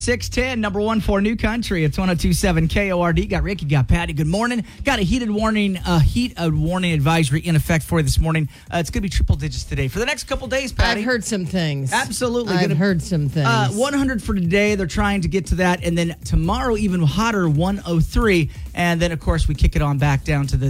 610, number one for New Country. It's 102.7 KORD. Got Ricky, got Patty. Good morning. Got a heat warning advisory in effect for you this morning. It's going to be triple digits today. For the next couple days, Patty. I've heard some things. Absolutely. I've heard some things. 100 for today. They're trying to get to that. And then tomorrow, even hotter, 103. And then, of course, we kick it on back down to the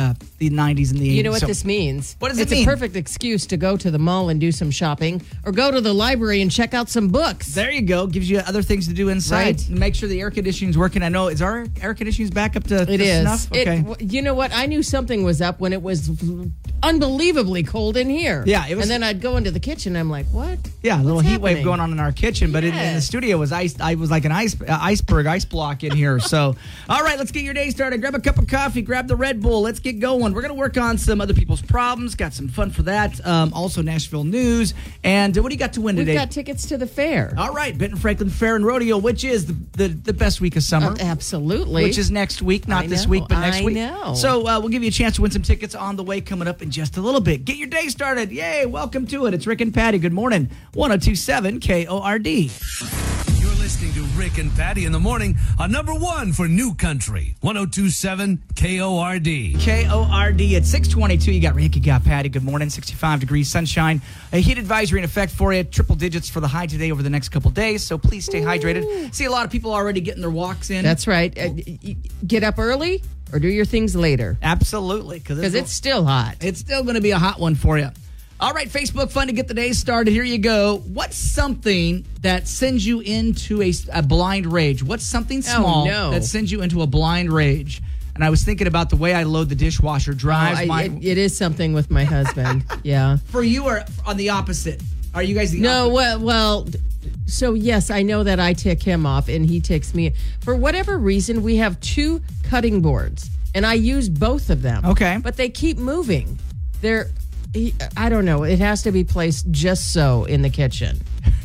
90s and the 80s. You know what this means? What does it mean? mean? It's a perfect excuse to go to the mall and do some shopping or go to the library and check out some books. There you go. Gives you other things to do inside. Right. Make sure the air conditioning's working. I know, is our air conditioning's back up to snuff? Okay. You know what? I knew something was up when it was unbelievably cold in here. Yeah, it was. And then I'd go into the kitchen. I'm like, what? Yeah, a little What's heat wave happening? going on in our kitchen, but in the studio was ice. I was like an iceberg, ice block in here. So, all right, let's get your day started. Grab a cup of coffee, grab the Red Bull. Let's get going. We're going to work on some other people's problems. Got some fun for that. Also, Nashville news. And what do you got to win today? We've got tickets to the fair. All right, Benton Franklin Fair and Rodeo, which is the best week of summer. Absolutely. Which is next week, not this week, but next week. I know. So we'll give you a chance to win some tickets on the way coming up in just a little bit. Get your day started. Yay, welcome to it. It's Rick and Patty. Good morning. 102.7 KORD. You're listening to Rick and Patty in the morning on number one for New Country, 102.7 KORD. KORD at 622. You got Rick, you got Patty. Good morning. 65 degrees sunshine. A heat advisory in effect for you. Triple digits for the high today over the next couple days. So please stay hydrated. See a lot of people already getting their walks in. That's right. Get up early or do your things later. Absolutely. Because it's still hot. It's still going to be a hot one for you. All right, Facebook fun to get the day started. Here you go. What's something that sends you into a blind rage? What's something small that sends you into a blind rage? And I was thinking about the way I load the dishwasher drives it is something with my husband. Yeah. For you or on the opposite? Are you guys the No, opposite? well, so yes, I know that I tick him off and he ticks me. For whatever reason, we have two cutting boards and I use both of them. Okay. But they keep moving. I don't know. It has to be placed just so in the kitchen.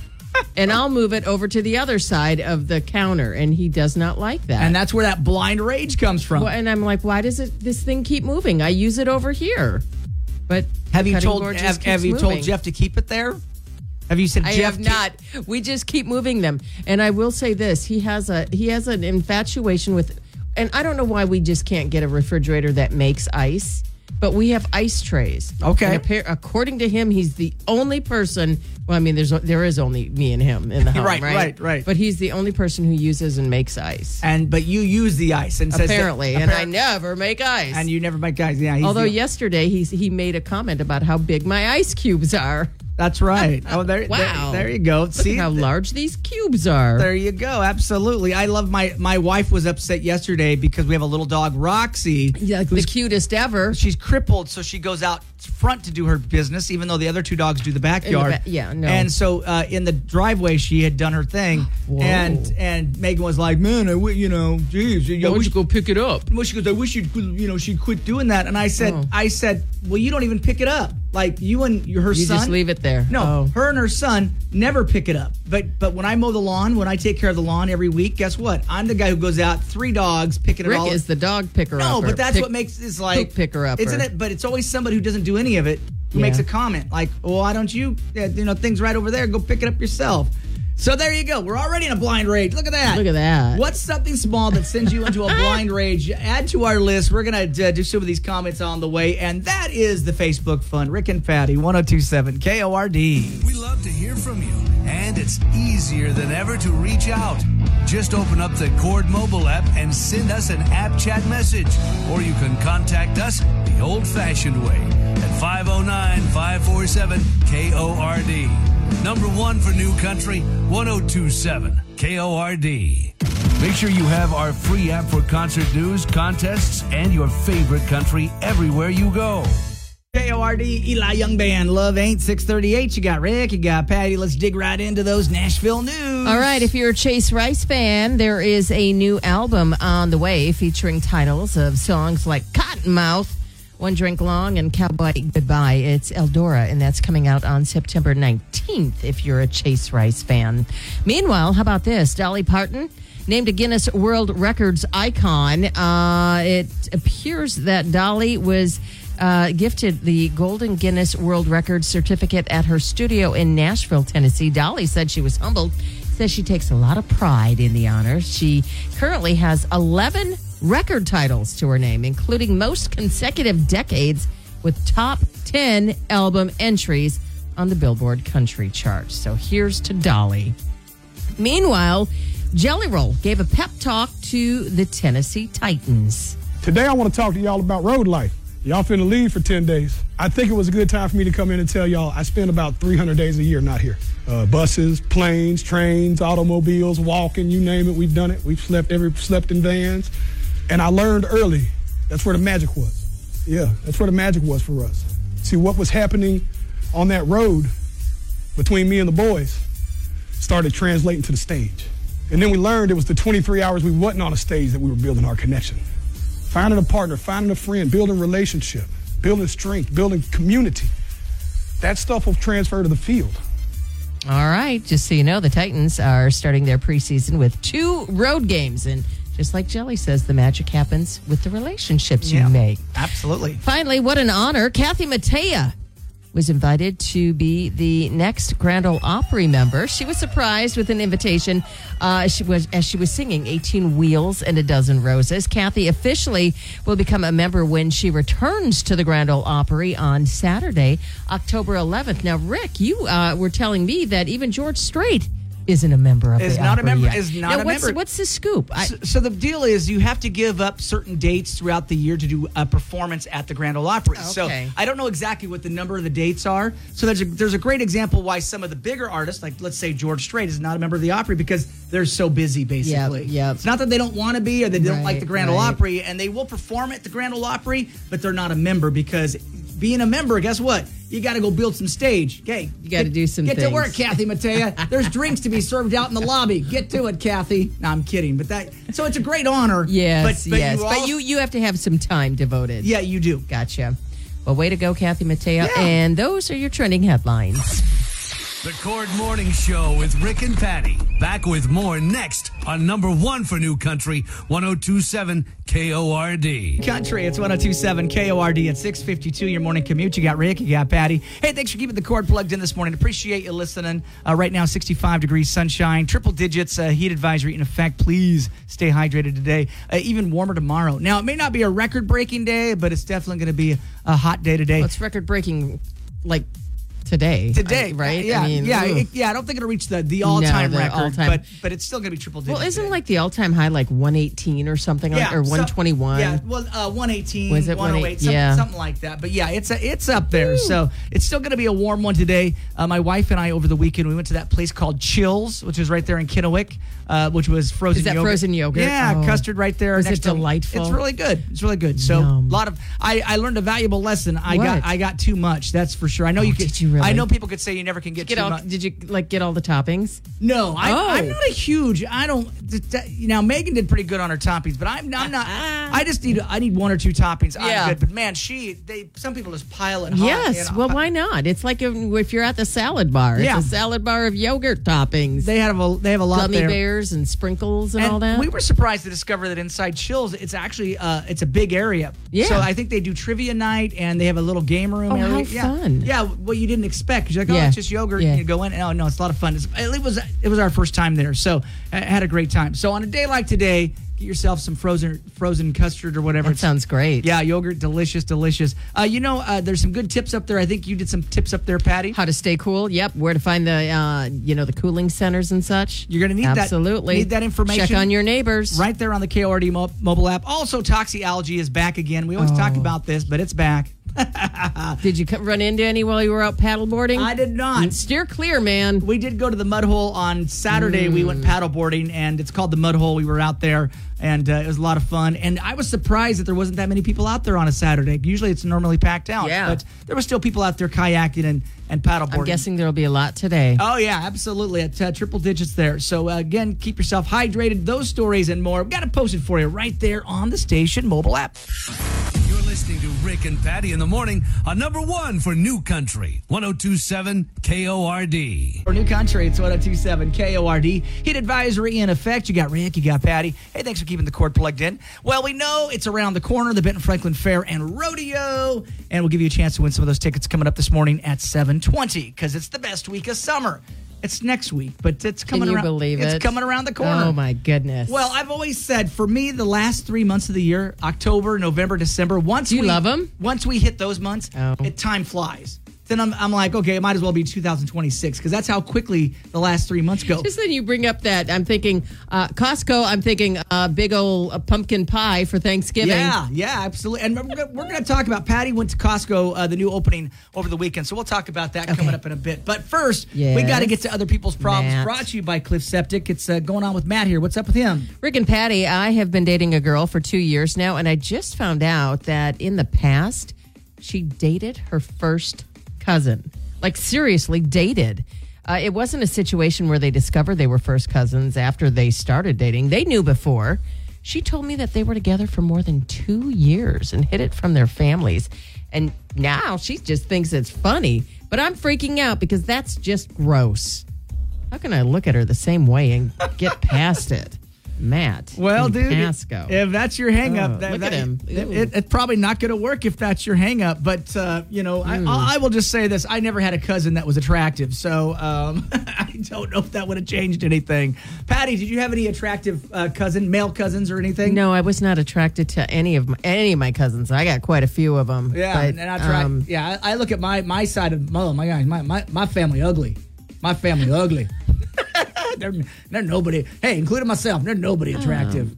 And I'll move it over to the other side of the counter, and he does not like that. And that's where that blind rage comes from. Well, and I'm like, why does this thing keep moving? I use it over here. But have you told moving. Jeff to keep it there? Have you said I Jeff? have not. We just keep moving them. And I will say this: he has an infatuation with, and I don't know why we just can't get a refrigerator that makes ice. But we have ice trays. Okay. And according to him, he's the only person. Well, I mean, there is only me and him in the home, right. But he's the only person who uses and makes ice. But you use the ice and apparently, says and I never make ice. And you never make ice. Yeah. Although yesterday he made a comment about how big my ice cubes are. That's right. Oh, wow. There you go. See how large these cubes are. There you go. Absolutely. I love my wife was upset yesterday because we have a little dog, Roxy. Yeah, the cutest ever. She's crippled, so she goes out front to do her business, even though the other two dogs do the backyard. No. And so in the driveway, she had done her thing. Whoa. And Megan was like, man, geez. Why don't you go pick it up? Well, she goes, I wish she'd quit doing that. And I said, well, you don't even pick it up. Like you and her son. You just leave it there. No, her and her son never pick it up. But when I mow the lawn, when I take care of the lawn every week, guess what? I'm the guy who goes out, 3 dogs, picking it all up. Rick is the dog picker-upper. No, but that's what makes this like... Poop picker-upper. Isn't it? But it's always somebody who doesn't do any of it who makes a comment. Like, well, why don't you, things right over there, go pick it up yourself. So there you go. We're already in a blind rage. Look at that. Look at that. What's something small that sends you into a blind rage? Add to our list. We're going to do some of these comments on the way. And that is the Facebook fun. Rick and Patty, 102.7 KORD. We love to hear from you. And it's easier than ever to reach out. Just open up the Cord mobile app and send us an app chat message. Or you can contact us the old-fashioned way at 509-547-KORD. Number one for New Country, 102.7 KORD. Make sure you have our free app for concert news, contests, and your favorite country everywhere you go. KORD, Eli Young Band, Love Ain't 638. You got Rick, you got Patty. Let's dig right into those Nashville news. All right, if you're a Chase Rice fan, there is a new album on the way featuring titles of songs like Cottonmouth, One Drink Long, and Cowboy Goodbye. It's Eldora, and that's coming out on September 19th if you're a Chase Rice fan. Meanwhile, how about this? Dolly Parton named a Guinness World Records icon. It appears that Dolly was gifted the Golden Guinness World Records certificate at her studio in Nashville, Tennessee. Dolly said she was humbled, says she takes a lot of pride in the honor. She currently has 11 record titles to her name, including most consecutive decades with top 10 album entries on the Billboard Country Chart. So here's to Dolly. Meanwhile, Jelly Roll gave a pep talk to the Tennessee Titans. Today I want to talk to y'all about road life. Y'all finna leave for 10 days. I think it was a good time for me to come in and tell y'all I spend about 300 days a year not here. Buses, planes, trains, automobiles, walking, you name it, we've done it. We've slept in vans. And I learned early, that's where the magic was. Yeah, that's where the magic was for us. See, what was happening on that road between me and the boys started translating to the stage. And then we learned it was the 23 hours we wasn't on a stage that we were building our connection. Finding a partner, finding a friend, building relationship, building strength, building community. That stuff will transfer to the field. All right. Just so you know, the Titans are starting their preseason with 2 road games. And just like Jelly says, the magic happens with the relationships you make. Absolutely. Finally, what an honor. Kathy Mattea was invited to be the next Grand Ole Opry member. She was surprised with an invitation as she was singing 18 Wheels and a Dozen Roses. Kathy officially will become a member when she returns to the Grand Ole Opry on Saturday, October 11th. Now, Rick, you were telling me that even George Strait isn't a member of the Opry yet. Is not a member. What's the scoop? So the deal is you have to give up certain dates throughout the year to do a performance at the Grand Ole Opry. Okay. So I don't know exactly what the number of the dates are. So there's a great example why some of the bigger artists, like let's say George Strait, is not a member of the Opry because they're so busy, basically. Yep. It's not that they don't want to be or they don't like the Grand Ole Opry, and they will perform at the Grand Ole Opry, but they're not a member because being a member, guess what? You got to go build some stage. Okay, you got to do some things. Get to work, Kathy Mattea. There's drinks to be served out in the lobby. Get to it, Kathy. No, I'm kidding. So it's a great honor. Yes, but you have to have some time devoted. Yeah, you do. Gotcha. Well, way to go, Kathy Mattea. Yeah. And those are your trending headlines. The Cord Morning Show with Rick and Patty. Back with more next on number 1 for New Country, 102.7 KORD. Country, it's 102.7 KORD at 6:52. Your morning commute. You got Rick, you got Patty. Hey, thanks for keeping the cord plugged in this morning. Appreciate you listening. Right now, 65 degrees sunshine, triple digits, heat advisory in effect. Please stay hydrated today. Even warmer tomorrow. Now, it may not be a record-breaking day, but it's definitely going to be a hot day today. What's record-breaking, like today, right? Yeah, I mean, I don't think it'll reach the all-time record, but it's still going to be triple digits. Well, isn't today. like the all-time high like 118 or something, or 121? 118, Was it 108, something like that. But yeah, it's up there. Woo. So it's still going to be a warm one today. My wife and I over the weekend we went to that place called Chills, which is right there in Kennewick, which was frozen. Is that yogurt. Frozen yogurt? Yeah, custard right there. Was it delightful? It's really good. It's really good. So a lot of I learned a valuable lesson. I got too much. That's for sure. I know you could. Did you really? I know people could say you never can get too much. Did you get all the toppings? No, I'm not a huge. I don't. Now Megan did pretty good on her toppings, but I'm not. I just need 1 or 2 toppings. I'm good. But man, some people just pile it hot. Yes. Well, why not? It's like if you're at the salad bar. It's a salad bar of yogurt toppings. They have a lot Gummy there. bears and sprinkles and all that. We were surprised to discover that inside Chills, it's actually it's a big area. Yeah. So I think they do trivia night and they have a little game room area. How fun! Yeah. What you didn't expect because you're like, it's just yogurt. Yeah. And you go in. Oh no, it's a lot of fun. It was our first time there, so I had a great time. So on a day like today, get yourself some frozen custard or whatever. That sounds great. Yeah, yogurt, delicious. There's some good tips up there. I think you did some tips up there, Patty. How to stay cool. Yep. Where to find the cooling centers and such. You're going to need Absolutely. Need that information. Check on your neighbors. Right there on the KORD mobile app. Also, Toxicology is back again. We always talk about this, but it's back. Did you run into any while you were out paddleboarding? I did not. Steer clear, man. We did go to the Mud Hole on Saturday. We went paddleboarding, and it's called the Mud Hole. We were out there, and it was a lot of fun. And I was surprised that there wasn't that many people out there on a Saturday. Usually it's normally packed out. Yeah. But there were still people out there kayaking and paddleboarding. I'm guessing there'll be a lot today. Oh, yeah, absolutely. At triple digits there. So, again, keep yourself hydrated. Those stories and more. We've got it posted for you right there on the station mobile app. You're listening to Rick and Patty in the morning on number 1 for New Country, 102.7 KORD. For New Country, it's 102.7 KORD. Heat advisory in effect. You got Rick, you got Patty. Hey, thanks for keeping the cord plugged in. Well, we know it's around the corner, the Benton Franklin Fair and Rodeo, and we'll give you a chance to win some of those tickets coming up this morning at 7:20 because it's the best week of summer. It's next week, but it's coming Can you around. believe it? It's coming around the corner. Oh, my goodness. Well, I've always said, for me, the last 3 months of the year, October, November, December, Do you love 'em? Once we hit those months, time flies. Then I'm like, okay, it might as well be 2026 because that's how quickly the last 3 months go. Just then you bring up that, I'm thinking Costco, I'm thinking big old pumpkin pie for Thanksgiving. Yeah, absolutely. And we're going to talk about, Patty went to Costco, the new opening over the weekend. So we'll talk about that coming up in a bit. But first, we got to get to other people's problems. Matt. Brought to you by Cliff Septic. It's going on with Matt here. What's up with him? Rick and Patty, I have been dating a girl for 2 years now, and I just found out that in the past, she dated her first cousin. Like, seriously, dated. It wasn't a situation where they discovered they were first cousins after they started dating. They knew before. She told me that they were together for more than 2 years and hid it from their families. And now she just thinks it's funny. But I'm freaking out because that's just gross. How can I look at her the same way and get past it? Matt. Well, dude, Pasco. if that's your hang-up, Look at him. It's probably not going to work if that's your hang-up. But, I will just say this. I never had a cousin that was attractive. So I don't know if that would have changed anything. Patty, did you have any attractive male cousins or anything? No, I was not attracted to any of my cousins. I got quite a few of them. Yeah, but, and I tried. I look at my side of my guys. My family ugly. My family ugly. They're nobody. Hey, including myself. They're nobody attractive.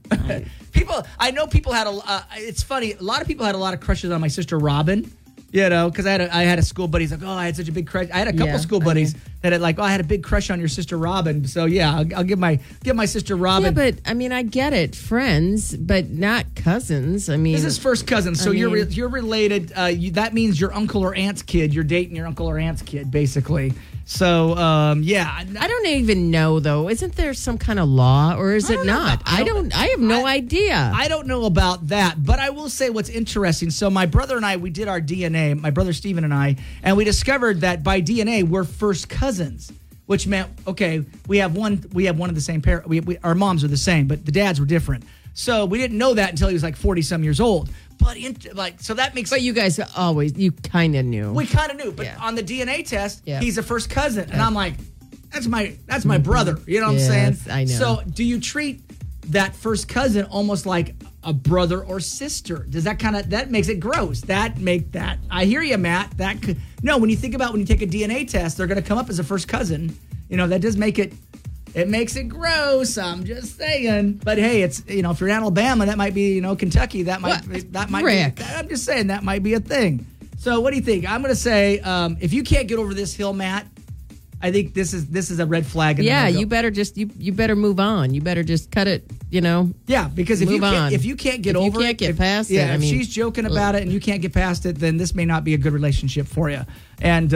I know people had it's funny. A lot of people had a lot of crushes on my sister Robin. You know, because I had a school buddy. He's like, I had such a big crush. I had a couple school buddies that had like, I had a big crush on your sister Robin. So yeah, I'll give my sister Robin. Yeah, but I mean, I get it, friends, but not cousins. I mean, this is first cousin. So you're related. That means your uncle or aunt's kid. You're dating your uncle or aunt's kid, basically. So yeah, I don't even know though. Isn't there some kind of law, or is it not? I have no idea. I don't know about that, but I will say what's interesting. So my brother and I, we did our DNA. My brother Steven and I, and we discovered that by DNA we're first cousins, which meant we have one of the same pair. Our moms are the same, but the dads were different. So we didn't know that until he was like 40-some years old. But so that makes. But you guys you kind of knew. We kind of knew, but on the DNA test, he's a first cousin, and I'm like, that's my brother. You know what I'm saying? I know. So do you treat that first cousin almost like a brother or sister? Does that makes it gross? I hear you, Matt. When you think about when you take a DNA test, they're going to come up as a first cousin. You know, that does make it. It makes it gross. I'm just saying. But hey, it's if you're in Alabama, that might be Kentucky. That might Rick. be. I'm just saying that might be a thing. So what do you think? I'm going to say if you can't get over this hill, Matt, I think this is a red flag. You better just you better move on. You better just cut it. Yeah, because if you can't get over it, you can't get past it. Yeah, if she's joking about it and you can't get past it, then this may not be a good relationship for you. And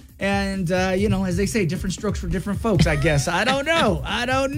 as they say, different strokes for different folks, I guess. I don't know. I don't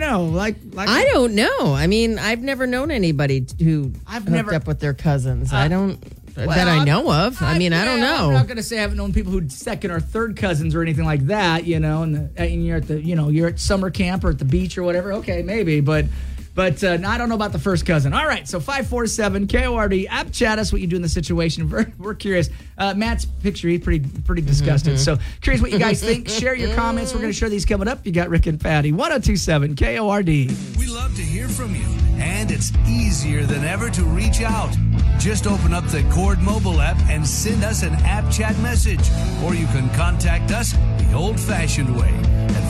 know. I mean, I've never known anybody who hooked up with their cousins. I don't that I know of. I don't know. I'm not going to say I haven't known people who second or third cousins or anything like that, and you're at you're at summer camp or at the beach or whatever. Okay, maybe, but I don't know about the first cousin. All right, so 547 KORD, app chat us what you do in the situation. We're curious. Matt's picture, he's pretty disgusted. So curious what you guys think. Share your comments. We're going to share these coming up. You got Rick and Patty, 1027 KORD. We love to hear from you, and it's easier than ever to reach out. Just open up the Cord mobile app and send us an app chat message, or you can contact us the old-fashioned way at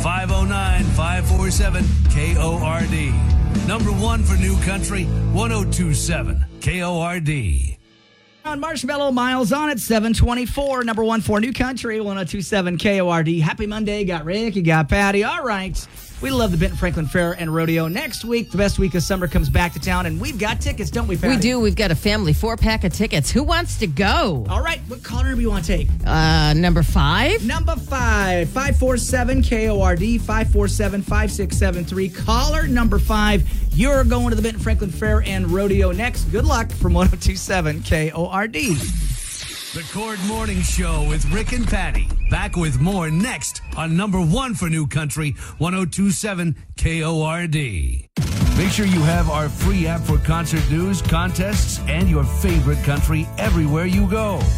509-547-KORD. Number one for New Country, 1027 KORD. On Marshmallow Miles on at 724. Number one for New Country, 1027 KORD. Happy Monday. You got Rick, you got Patty. All right. We love the Benton Franklin Fair and Rodeo. Next week, the best week of summer comes back to town, and we've got tickets, don't we, Patty? We do. We've got a family 4-pack of tickets. Who wants to go? All right. What caller do you want to take? Number 5. Number 5. 547 KORD, 547-5673. Caller number 5. You're going to the Benton Franklin Fair and Rodeo next. Good luck from 1027 KORD. The Cord Morning Show with Rick and Patty. Back with more next on number one for New Country, 1027 KORD. Make sure you have our free app for concert news, contests, and your favorite country everywhere you go.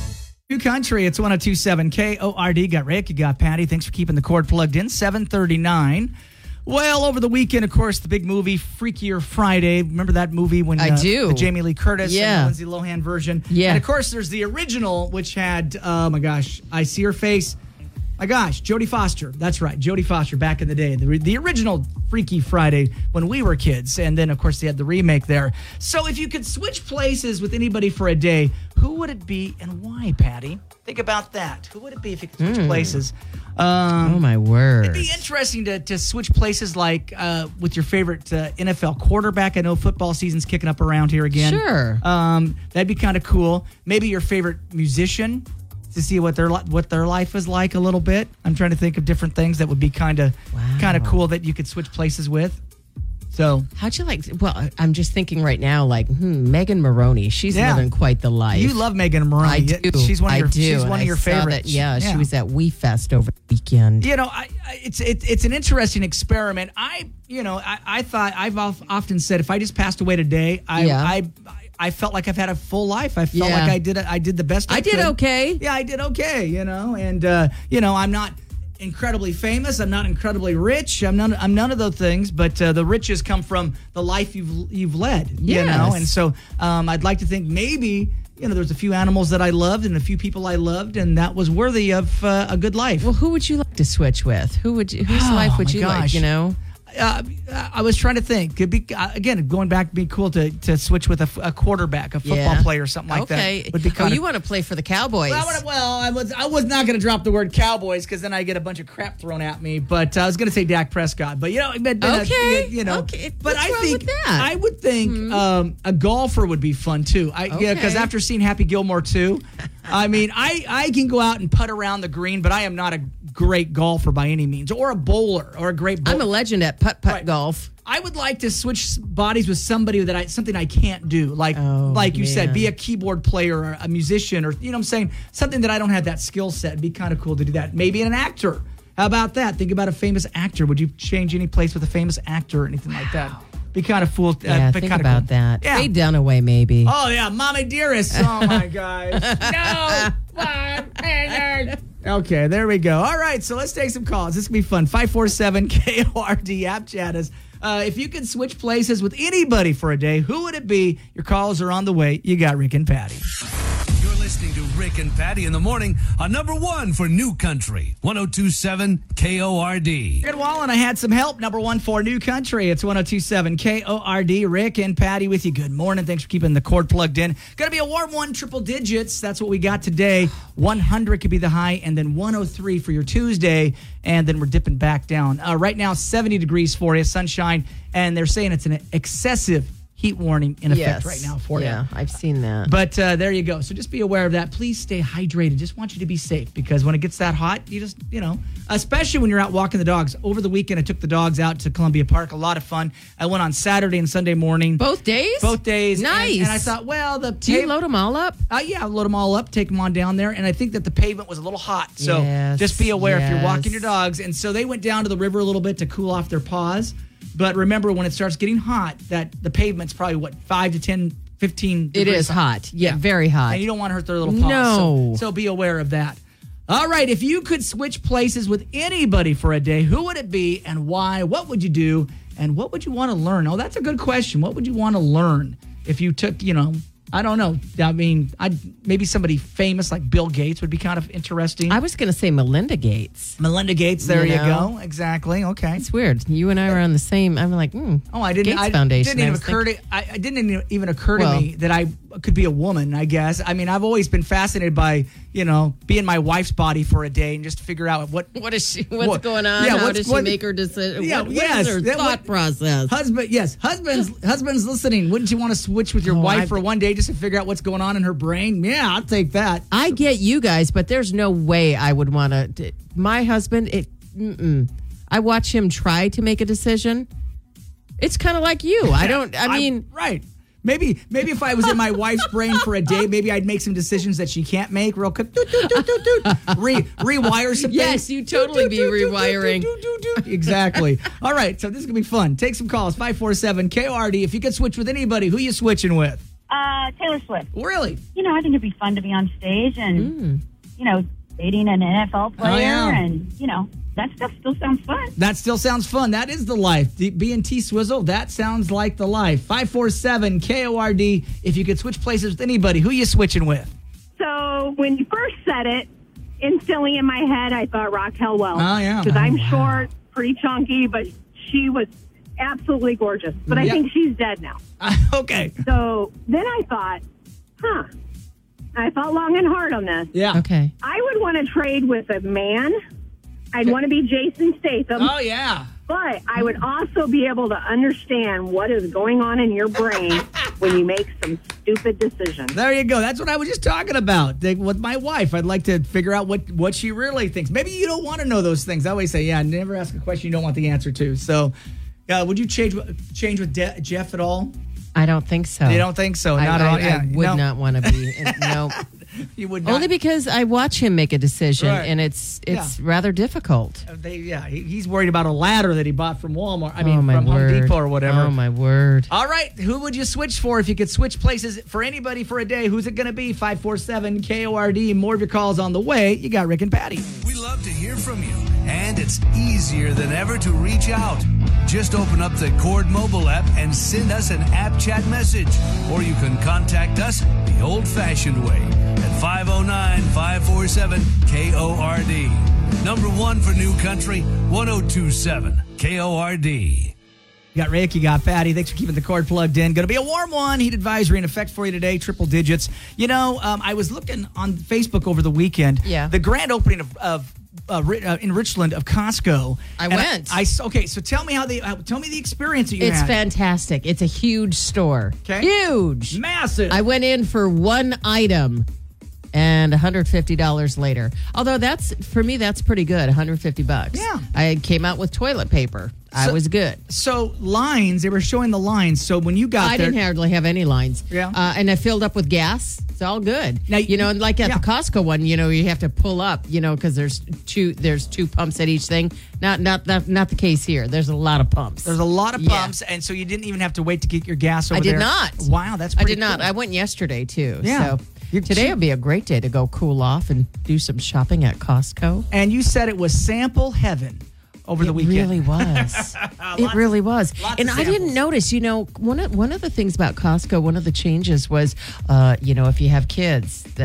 New Country, it's 102.7 KORD. Got Rick, you got Patty. Thanks for keeping the cord plugged in. 7:39. Well, over the weekend, of course, the big movie, Freakier Friday. Remember that movie when I do. The Jamie Lee Curtis Yeah. and the Lindsay Lohan version? Yeah. And, of course, there's the original, which had, oh, my gosh, I see her face. My gosh, Jodie Foster. That's right, Jodie Foster back in the day. The original Freaky Friday when we were kids. And then, of course, they had the remake there. So if you could switch places with anybody for a day, who would it be and why, Patty? Think about that. Who would it be if you could switch places? Oh, my word. It'd be interesting to switch places like with your favorite NFL quarterback. I know football season's kicking up around here again. Sure. That'd be kind of cool. Maybe your favorite musician to see what their life is like a little bit. I'm trying to think of different things that would be kind of cool that you could switch places with. So How'd you like? Well, I'm just thinking right now, like Megan Maroney. She's living quite the life. You love Megan Maroney. I do. She's one of your, I do. She's one of your favorites. She was at We Fest over the weekend. You know, it's an interesting experiment. I thought I've often said if I just passed away today, I felt like I've had a full life. I felt like I did the best I did could. okay. Yeah, I did okay, and I'm not incredibly famous. I'm not incredibly rich. I'm none of those things, but the riches come from the life you've led, you know? And so I'd like to think maybe, there's a few animals that I loved and a few people I loved, and that was worthy of a good life. Well, who would you like to switch with? Whose life would you like, I was trying to think. Could be again going back. Be cool to switch with a quarterback, a football player, or something like that. Would be you want to play for the Cowboys? I was not going to drop the word Cowboys because then I get a bunch of crap thrown at me. But I was going to say Dak Prescott. But okay. But I think I would think a golfer would be fun too. Because after seeing Happy Gilmore 2, I mean, I can go out and putt around the green, but I am not a great golfer by any means, or a bowler, or a great bowler. I'm a legend at putt golf. I would like to switch bodies with somebody something I can't do, like you said, be a keyboard player or a musician, or what I'm saying, something that I don't have that skill set. It'd be kind of cool to do that. Maybe an actor. How about that? Think about a famous actor. Would you change any place with a famous actor or anything like that? Be kind of fool. Think about that. Yeah. Faye Dunaway, maybe. Oh yeah, Mommy Dearest. Oh my gosh. No. Okay, there we go. All right, so let's take some calls. This can be fun. 547-KORD app chat us. If you could switch places with anybody for a day, who would it be? Your calls are on the way. You got Rick and Patty. You're listening to Rick and Patty in the morning on number one for New Country, 102.7 KORD. Good Wallen, I had some help. Number one for New Country. It's 102.7 KORD. Rick and Patty with you. Good morning. Thanks for keeping the cord plugged in. Going to be a warm one, triple digits. That's what we got today. 100 could be the high, and then 103 for your Tuesday, and then we're dipping back down. Right now, 70 degrees for you, sunshine, and they're saying it's an excessive heat warning in effect right now for you. Yeah, I've seen that. But there you go. So just be aware of that. Please stay hydrated. Just want you to be safe because when it gets that hot, you just, especially when you're out walking the dogs. Over the weekend, I took the dogs out to Columbia Park. A lot of fun. I went on Saturday and Sunday morning. Both days? Both days. Nice. And I thought, well, Do you load them all up? Yeah, I'll load them all up, take them on down there. And I think that the pavement was a little hot. So just be aware if you're walking your dogs. And so they went down to the river a little bit to cool off their paws. But remember, when it starts getting hot, that the pavement's probably, 5 to 10, 15 degrees. It is hot. Yeah, very hot. And you don't want to hurt their little paws. No. So be aware of that. All right, if you could switch places with anybody for a day, who would it be and why? What would you do? And what would you want to learn? Oh, that's a good question. What would you want to learn if you took, I don't know. I mean, maybe somebody famous like Bill Gates would be kind of interesting. I was going to say Melinda Gates. Melinda Gates, there you go. Exactly. Okay. It's weird. You and I were on the same. I'm like, Gates Foundation. It didn't even occur to me that I could be a woman, I guess. I mean, I've always been fascinated by, being my wife's body for a day and just figure out what's going on. Yeah, how does she make her decision? Yeah, what is her thought process? Husbands listening. Wouldn't you want to switch with your wife for one day just to figure out what's going on in her brain? Yeah, I'll take that. I get you guys, but there's no way I would want to. My husband, I watch him try to make a decision. It's kind of like you. Right. Maybe if I was in my wife's brain for a day, maybe I'd make some decisions that she can't make real quick. Rewire some things. Yes, you totally be rewiring. Exactly. All right, so this is going to be fun. Take some calls, 547-KORD. If you could switch with anybody, who you switching with? Taylor Swift. Really? You know, I think it'd be fun to be on stage and, you know, dating an NFL player and, you know, that stuff still sounds fun. That still sounds fun. That is the life. B&T Swizzle, that sounds like the life. 547 KORD. If you could switch places with anybody, who you switching with? So when you first said it, instantly in my head, I thought Raquel Welch. Oh, yeah. Because I'm short, pretty chunky, but she was absolutely gorgeous. But I think she's dead now. Okay. So then I thought, I thought long and hard on this. Yeah. Okay. I would want to trade with a man. I'd want to be Jason Statham. Oh, yeah. But I would also be able to understand what is going on in your brain when you make some stupid decisions. There you go. That's what I was just talking about with my wife. I'd like to figure out what she really thinks. Maybe you don't want to know those things. I always say, never ask a question you don't want the answer to. So, would you change with Jeff at all? I don't think so. You don't think so? Not at all. I would not want to be. No. You would not. Only because I watch him make a decision, Right. and it's rather difficult. He's worried about a ladder that he bought from Walmart. From word. Home Depot or whatever. Oh, my word. All right, who would you switch for if you could switch places for anybody for a day? Who's it going to be? 547 KORD. More of your calls on the way. You got Rick and Patty. We love to hear from you, and it's easier than ever to reach out. Just open up the Cord mobile app and send us an app chat message, or you can contact us the old-fashioned way at 509-547-KORD. Number one for New Country, 1027 KORD. You got Rick, you got Patty. Thanks for keeping the cord plugged in. Going to be a warm one. Heat advisory in effect for you today, triple digits. You know, I was looking on Facebook over the weekend. Yeah. The grand opening of in Richland of Costco. I went. Okay, so tell me tell me the experience that you It's had. fantastic. It's a huge store. Okay. Huge. Massive. I went in for one item and $150 later. Although for me, that's pretty good, $150. Yeah. I came out with toilet paper. I was good. So lines, they were showing the lines. So when you got I there, didn't hardly have any lines. Yeah. And I filled up with gas. It's all good. Now, and like at the Costco one, you have to pull up, because there's two pumps at each thing. Not the case here. There's a lot of pumps. there's a lot of pumps, and so you didn't even have to wait to get your gas over I there. did not. Wow, that's I pretty did not. cool. I went yesterday too. Yeah. So today would be a great day to go cool off and do some shopping at Costco. And you said it was sample heaven over the weekend. It really was. It really was. Lots And of I didn't notice, one of the things about Costco, one of the changes was, if you have kids, for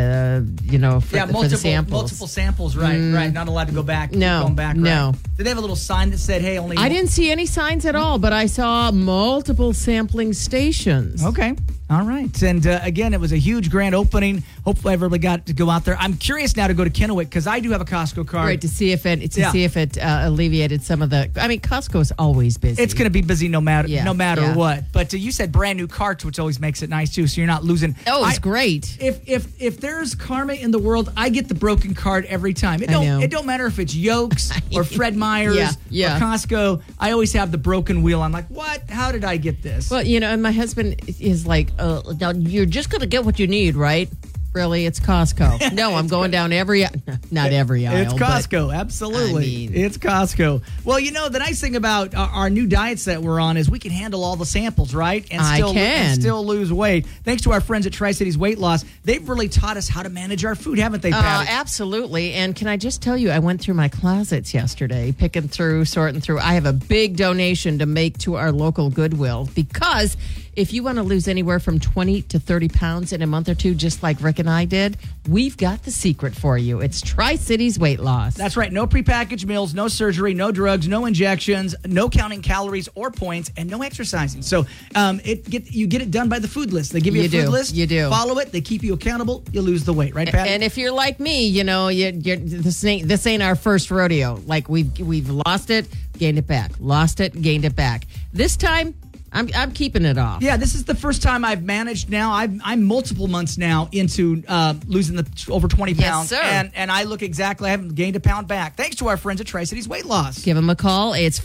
the samples. Multiple samples, right. Not allowed to go back. Keep going back, no. Right. Did they have a little sign that said, hey, only... I didn't see any signs at all, but I saw multiple sampling stations. Okay. All right. And again, it was a huge grand opening. Hopefully everybody got to go out there. I'm curious now to go to Kennewick because I do have a Costco card. Right, to see if it alleviated some of the... I mean, Costco's always busy. It's going to be busy no matter Yeah. what. But you said brand new carts, which always makes it nice too. So you're not losing. Oh, it's great. If there's karma in the world, I get the broken card every time. It don't matter if it's Yokes or Fred Meyer's or Costco. I always have the broken wheel. I'm like, what? How did I get this? Well, and my husband is like, now you're just going to get what you need, right? Really, it's Costco. No, I'm going down not every aisle. It's Costco, absolutely. It's Costco. Well, the nice thing about our new diets that we're on is we can handle all the samples, right? And still lose weight. Thanks to our friends at Tri-Cities Weight Loss, they've really taught us how to manage our food, haven't they, Patty? Absolutely. And can I just tell you, I went through my closets yesterday, picking through, sorting through. I have a big donation to make to our local Goodwill because if you want to lose anywhere from 20 to 30 pounds in a month or two, just like Rick and I did, we've got the secret for you. It's Tri-Cities Weight Loss. That's right. No prepackaged meals, no surgery, no drugs, no injections, no counting calories or points, and no exercising. So you get it done by the food list. They give you a food list. You do. Follow it. They keep you accountable. You lose the weight, right, Patty? And if you're like me, this ain't our first rodeo. Like we've lost it, gained it back. Lost it, gained it back. This time, I'm keeping it off. Yeah, this is the first time I've managed now. I'm multiple months now into losing over 20 pounds. Yes, sir. And I look exactly, I haven't gained a pound back. Thanks to our friends at Tri-Cities Weight Loss. Give them a call. It's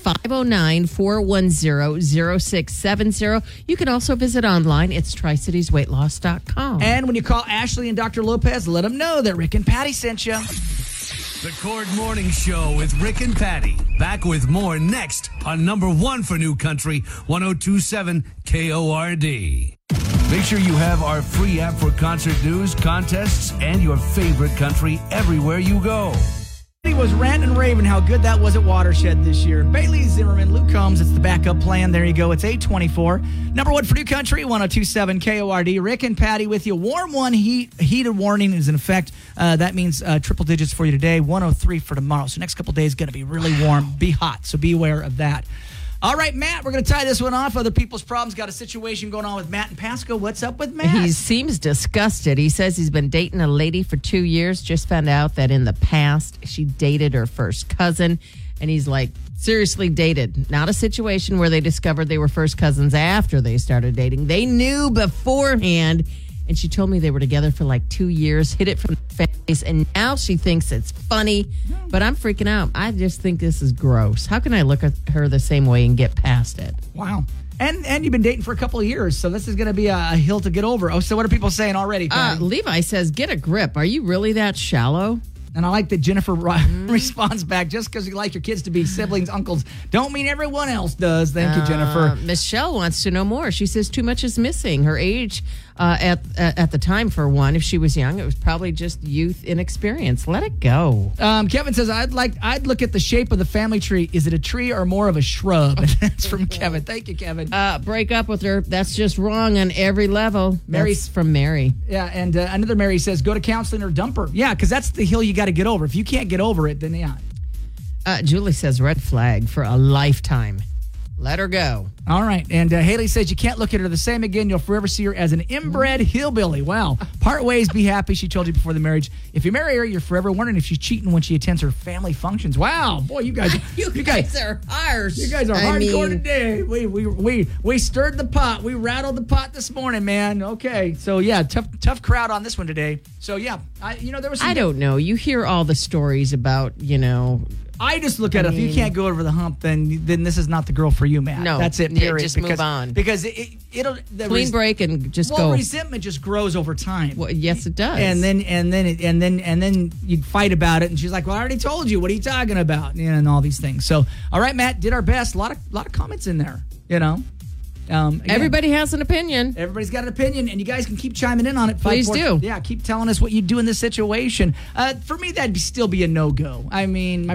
509-410-0670. You can also visit online. It's TricitiesWeightLoss.com. And when you call Ashley and Dr. Lopez, let them know that Rick and Patty sent you. The Cord Morning Show with Rick and Patty. Back with more next on number one for New Country, 1027 KORD. Make sure you have our free app for concert news, contests, and your favorite country everywhere you go. He was ranting and raving how good that was at Watershed this year. Bailey Zimmerman, Luke Combs, it's the backup plan. There you go. It's 8:24. Number one for New Country, 102.7 KORD. Rick and Patty with you. Warm one, heated warning is in effect. That means triple digits for you today, 103 for tomorrow. So next couple days going to be really warm, be hot. So be aware of that. All right, Matt, we're going to tie this one off. Other people's problems. Got a situation going on with Matt and Pasco. What's up with Matt? He seems disgusted. He says he's been dating a lady for 2 years. Just found out that in the past, she dated her first cousin. And he's like, seriously dated. Not a situation where they discovered they were first cousins after they started dating. They knew beforehand. And she told me they were together for like 2 years, hid it from the face, and now she thinks it's funny. But I'm freaking out. I just think this is gross. How can I look at her the same way and get past it? Wow. And you've been dating for a couple of years, so this is going to be a hill to get over. Oh, so what are people saying already, Patty? Levi says, get a grip. Are you really that shallow? And I like that Jennifer responds back, just because you like your kids to be siblings, uncles, don't mean everyone else does. Thank you, Jennifer. Michelle wants to know more. She says too much is missing. Her age at the time, for one, if she was young, it was probably just youth inexperience. Let it go. Kevin says, I'd look at the shape of the family tree. Is it a tree or more of a shrub? And that's from Kevin. Thank you, Kevin. Break up with her. That's just wrong on every level. Mary's from Mary. Yeah, and another Mary says, go to counseling or dump her. Yeah, because that's the hill you got to get over. If you can't get over it, then yeah. Julie says, red flag for a lifetime. Let her go. All right. And Haley says, you can't look at her the same again. You'll forever see her as an inbred hillbilly. Wow. Part ways, be happy. She told you before the marriage. If you marry her, you're forever wondering if she's cheating when she attends her family functions. Wow. Boy, you guys are harsh. You guys are hardcore today. We stirred the pot. We rattled the pot this morning, man. Okay. So, yeah, tough crowd on this one today. So, yeah, there was some... I don't know. You hear all the stories about, I just look at it. If you can't go over the hump, then this is not the girl for you, Matt. No, that's it. Period. Just move on. Because it'll clean break and just go. Resentment just grows over time. Well, yes, it does. And then you fight about it, and she's like, "Well, I already told you. What are you talking about?" And all these things. So, all right, Matt, did our best. A lot of comments in there. Again, everybody has an opinion. Everybody's got an opinion, and you guys can keep chiming in on it. Please do. Yeah, keep telling us what you do in this situation. For me, that'd still be a no-go. I mean,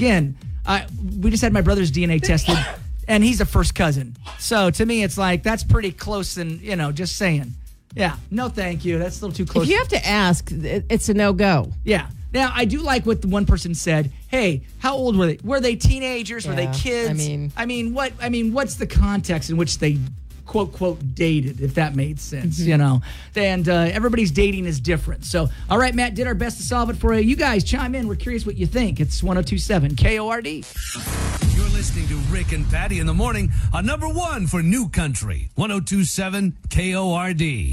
we just had my brother's DNA tested, and he's a first cousin. So to me, it's like, that's pretty close, and, just saying. Yeah, no thank you. That's a little too close. If you have to ask, it's a no-go. Yeah. Now, I do like what the one person said. Hey, how old were they? Were they teenagers? Were they kids? What's the context in which they quote dated, if that made sense, And everybody's dating is different. So, all right, Matt, did our best to solve it for you. You guys chime in. We're curious what you think. It's 102.7 KORD. You're listening to Rick and Patty in the morning on number one for New Country, 102.7 KORD.